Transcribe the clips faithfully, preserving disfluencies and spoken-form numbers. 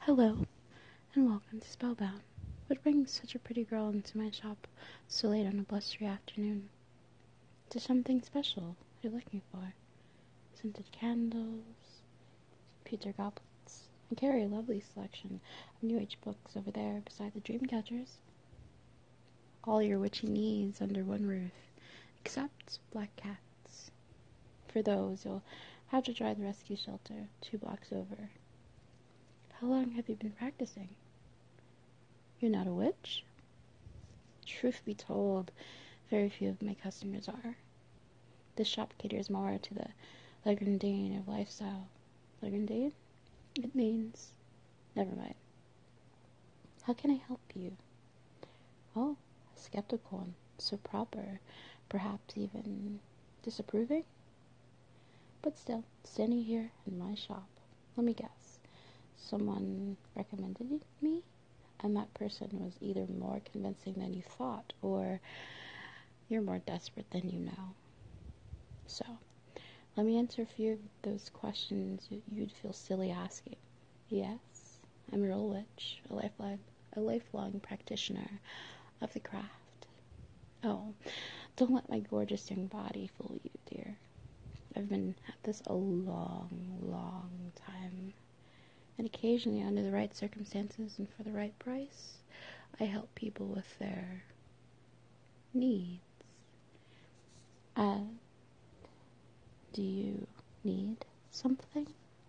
Hello, and welcome to Spellbound. What brings such a pretty girl into my shop so late on a blustery afternoon? To something special you're looking for. Scented candles, pewter goblets, and carry a lovely selection of New Age books over there beside the dream catchers. All your witchy needs under one roof, except black cats. For those, you'll have to try the rescue shelter two blocks over. How long have you been practicing? You're not a witch? Truth be told, very few of my customers are. This shop caters more to the Legrandine of lifestyle. Legrandine? It means... Never mind. How can I help you? Oh, a skeptical one. So proper. Perhaps even disapproving? But still, standing here in my shop, let me guess. Someone recommended me, and that person was either more convincing than you thought, or you're more desperate than you know. So, let me answer a few of those questions you'd feel silly asking. Yes, I'm a real witch, a lifelong, a lifelong practitioner of the craft. Oh, don't let my gorgeous young body fool you, dear. I've been at this a long, long time. And occasionally, under the right circumstances and for the right price, I help people with their needs. Uh, do you need something?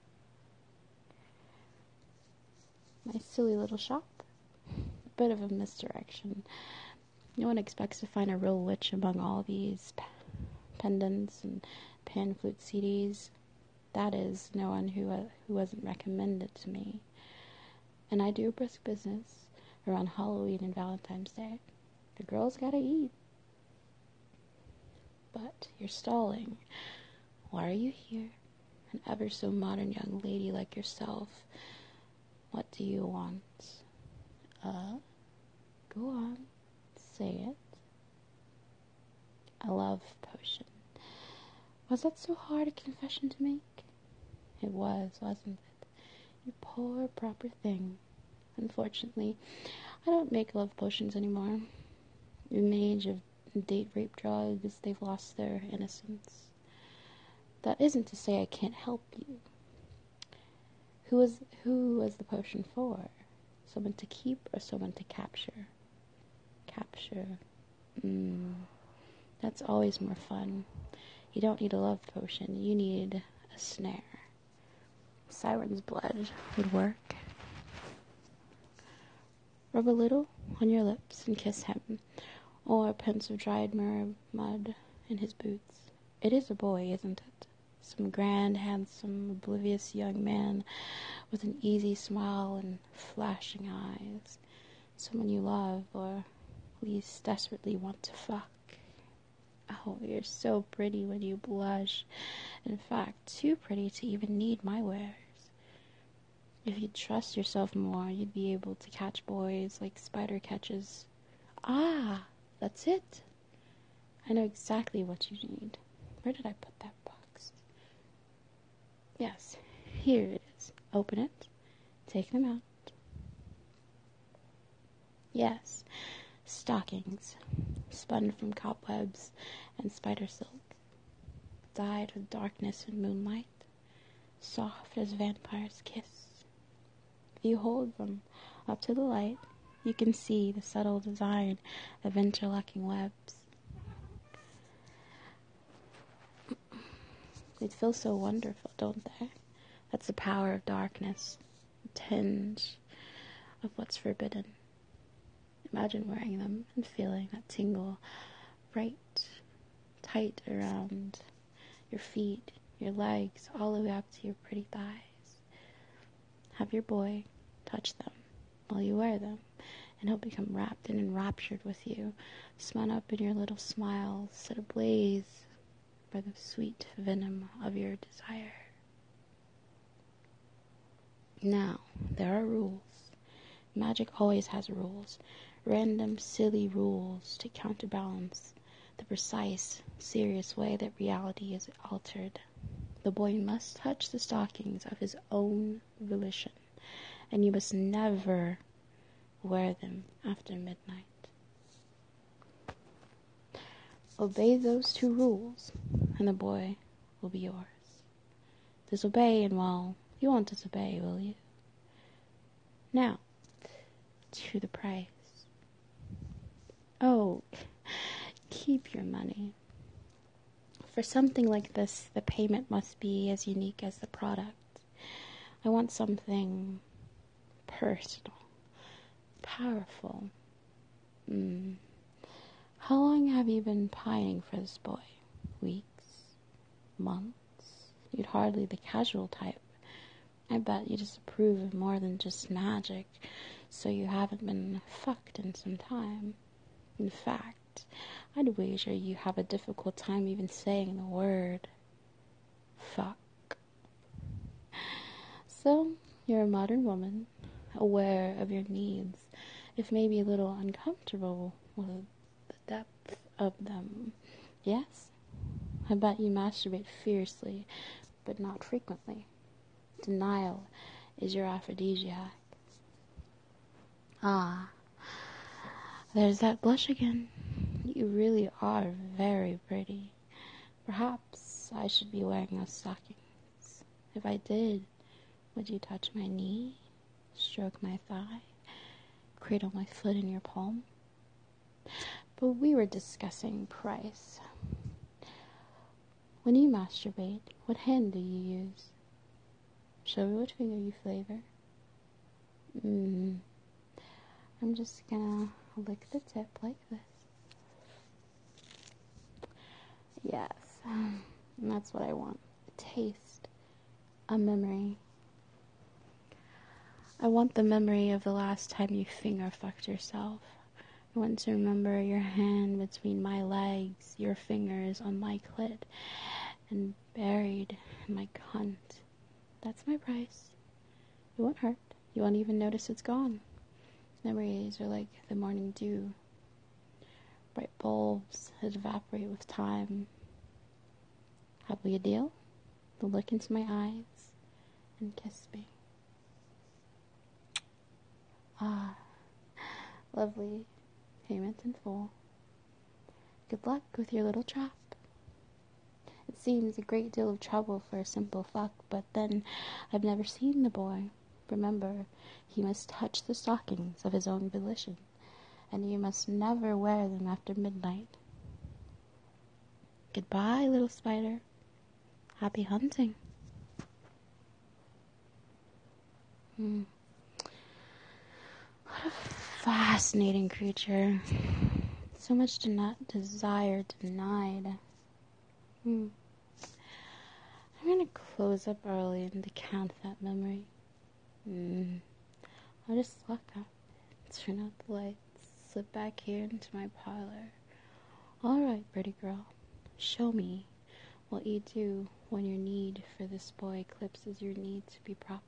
My silly little shop? A bit of a misdirection. No one expects to find a real witch among all these p- pendants and pan flute C Ds. That is, no one who uh, who wasn't recommended to me. And I do a brisk business around Halloween and Valentine's Day. The girls gotta eat. But you're stalling. Why are you here? An ever so modern young lady like yourself. What do you want? Uh, go on. Say it. A love potion. Was that so hard a confession to make? It was, wasn't it? You poor, proper thing. Unfortunately, I don't make love potions anymore. In the age of date rape drugs, they've lost their innocence. That isn't to say I can't help you. Who was, who was the potion for? Someone to keep or someone to capture? Capture. Mmm. That's always more fun. You don't need a love potion. You need a snare. Siren's blood would work. Rub a little on your lips and kiss him, or pinch of dried myrrh mud in his boots. It is a boy, isn't it? Some grand, handsome, oblivious young man with an easy smile and flashing eyes. Someone you love, or at least desperately want to fuck. Oh, you're so pretty when you blush. In fact, too pretty to even need my wares. If you'd trust yourself more, you'd be able to catch boys like Spider catches. Ah, that's it. I know exactly what you need. Where did I put that box? Yes, here it is. Open it. Take them out. Yes, stockings, spun from cobwebs and spider silk, dyed with darkness and moonlight, soft as vampires' kiss. If you hold them up to the light, you can see the subtle design of interlocking webs. They feel so wonderful, don't they? That's the power of darkness, a tinge of what's forbidden. Imagine wearing them and feeling that tingle right tight around your feet, your legs, all the way up to your pretty thighs. Have your boy touch them while you wear them, and he'll become wrapped and enraptured with you, spun up in your little smiles, set ablaze by the sweet venom of your desire. Now, there are rules. Magic always has rules. Random, silly rules to counterbalance the precise, serious way that reality is altered. The boy must touch the stockings of his own volition, and you must never wear them after midnight. Obey those two rules, and the boy will be yours. Disobey, and well, you won't disobey, will you? Now, to the price. Oh, keep your money. For something like this, the payment must be as unique as the product. I want something personal, powerful. Mm. How long have you been pining for this boy? Weeks? Months? You'd hardly the casual type. I bet you disapprove of more than just magic, so you haven't been fucked in some time. In fact, I'd wager you have a difficult time even saying the word fuck. So, you're a modern woman, aware of your needs, if maybe a little uncomfortable with the depth of them. Yes? I bet you masturbate fiercely, but not frequently. Denial is your aphrodisiac. Ah, there's that blush again. You really are very pretty. Perhaps I should be wearing those stockings. If I did, would you touch my knee, stroke my thigh, cradle my foot in your palm? But we were discussing price. When you masturbate, what hand do you use? Show me which finger you flavor. Mm. I'm just gonna lick the tip like this. Yes, um, and that's what I want. A taste. A memory. I want the memory of the last time you finger fucked yourself. I want to remember your hand between my legs, your fingers on my clit, and buried in my cunt. That's my price. It won't hurt. You won't even notice it's gone. Memories are like the morning dew. Bright bulbs that evaporate with time. Have we a deal? Look into my eyes and kiss me. Ah, lovely. Payment in full. Good luck with your little trap. It seems a great deal of trouble for a simple fuck, but then I've never seen the boy. Remember, he must touch the stockings of his own volition, and you must never wear them after midnight. Goodbye, little spider. Happy hunting. Hmm. What a fascinating creature. So much to not desire denied. Hmm. I'm gonna close up early and decant that memory. Hmm. I'll just lock up, turn out the lights, slip back here into my parlor. Alright, pretty girl, show me what you do when your need for this boy eclipses your need to be proper.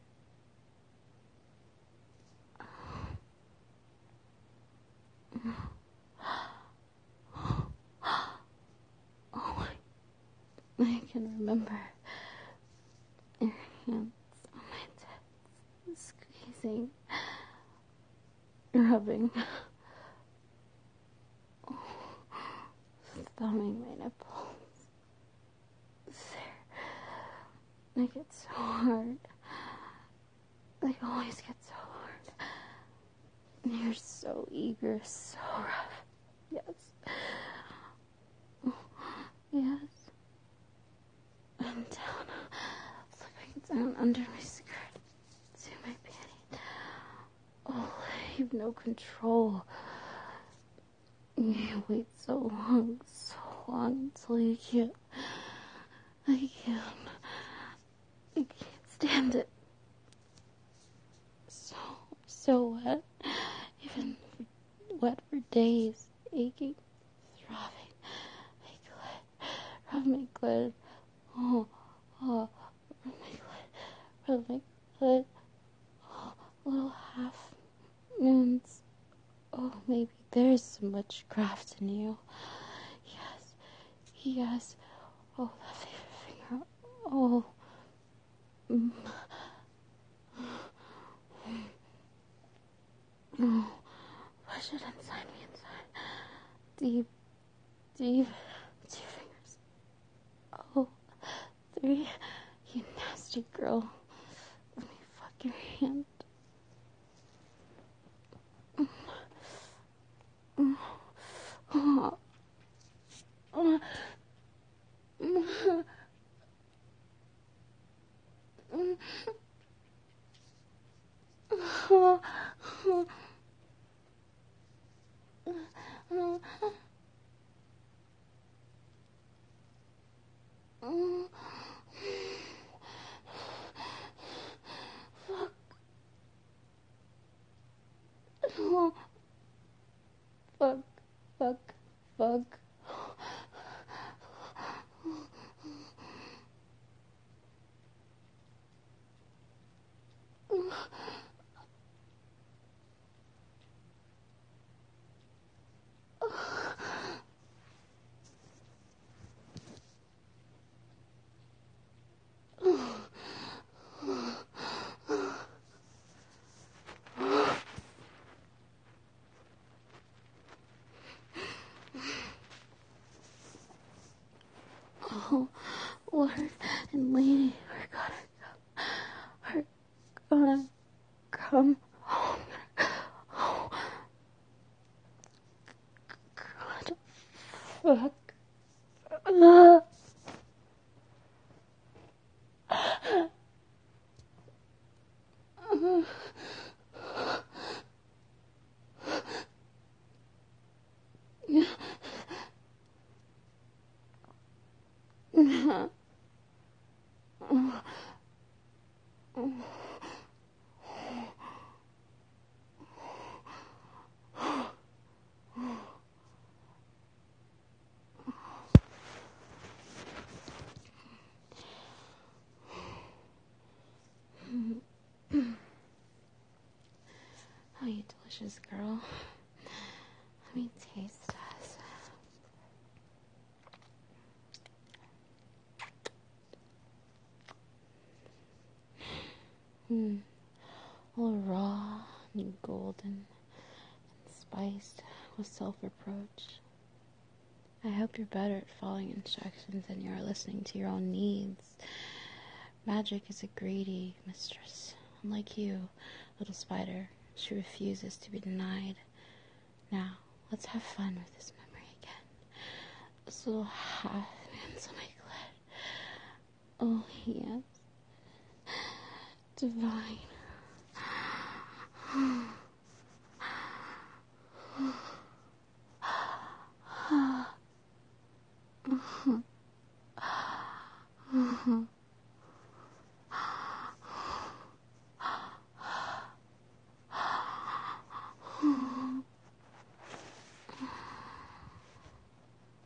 Oh, I can remember your hands on my tits, squeezing, rubbing, thumbing my nipples. They get so hard. They always get so hard. You're so eager, so rough. Yes. Yes. And down, slipping down under my skirt to my panties. Oh, you've no control. You wait so long, so long until you can't. I can't. I can't stand it. So, so wet. Even wet for days. Aching, throbbing. My clit. Rub my clit. Oh, oh. Rub my clit. Rub my clit. Oh, little half moons. Oh, maybe there's some witchcraft in you. Yes. Yes. Oh, that favorite finger. Oh. Mm. push it inside me, inside. Deep, deep, two fingers. Oh, three. You nasty girl. Let me fuck your hand. Oh. Oh. Fuck, fuck, fuck. Oh, Lord and Lady are gonna come home. Oh, God, fuck. Uh. Oh, you delicious girl. Let me taste us. Hmm. All raw and golden and spiced with self-reproach. I hope you're better at following instructions than you are listening to your own needs. Magic is a greedy mistress. Unlike you, little spider, she refuses to be denied. Now, let's have fun with this memory again. This little half hands on my clit. Oh, yes. Divine.